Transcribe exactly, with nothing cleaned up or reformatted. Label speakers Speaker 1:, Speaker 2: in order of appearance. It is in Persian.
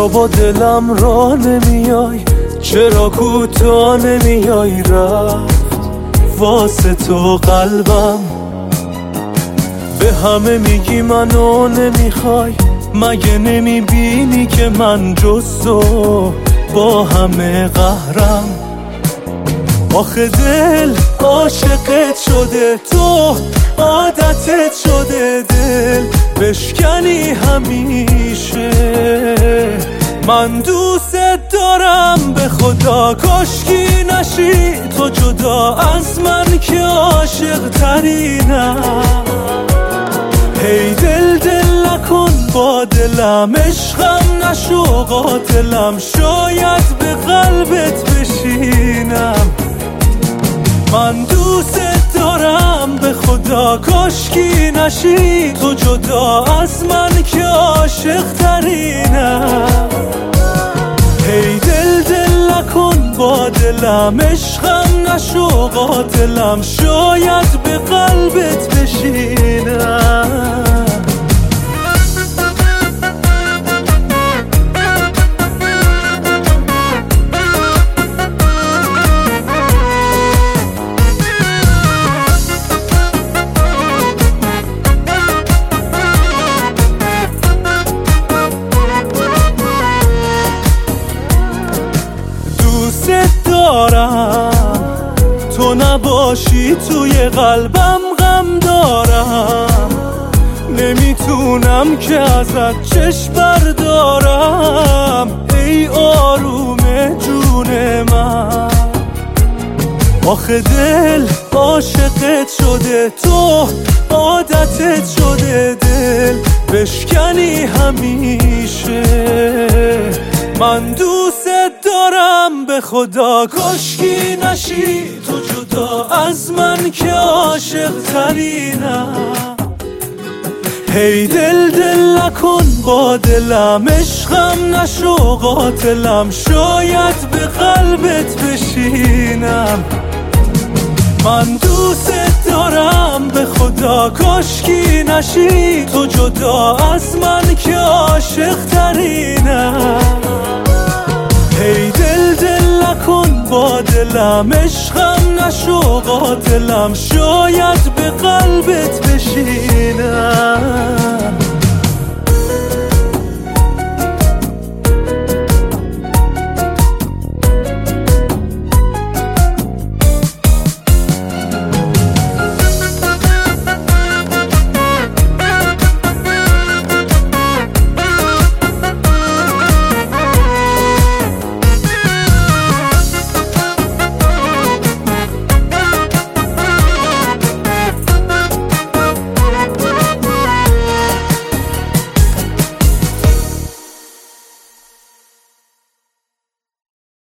Speaker 1: چرا با دلم را نمیای، چرا کوتا نمیای، رفت واسه تو قلبم. به همه میگی منو نمیخوای، مگه نمیبینی که من جز تو با همه قهرم. آخه دل عاشقت شده، تو عادتت شده، دل بشکنی همیشه. من دوست دارم به خدا، کاشکی نشی تو جدا از من که عاشق ترینم. هی دل دل نکن با دلم، عشقم نشو قاتلم، شاید به قلبت بشینم. من دوست دارم به خدا، کاشکی نشی تو جدا از من که عاشق ترینم. هی دل دل نکن با دلم، عشقم نشو قاتلم، شاید به قلبت بشینم. تو نباشی توی قلبم غم دارم، نمیتونم که ازت چشم بردارم. ای آروم جون من، آخه دل عاشقت شده، تو عادتت شده، دل بشکنی همیشه. من دوست دارم به خدا، کاشکی نشی تو جدا از من که عاشق ترینم. هی دل دل نکن با دلم، عشقم نشو قاتلم، شاید به قلبت بشینم. من دوست دارم به خدا، کاشکی نشی تو جدا از من که عاشق ترینم. هی دل دل نکن با دلم، عشقم نشو قاتلم، شاید به قلبت بشینم.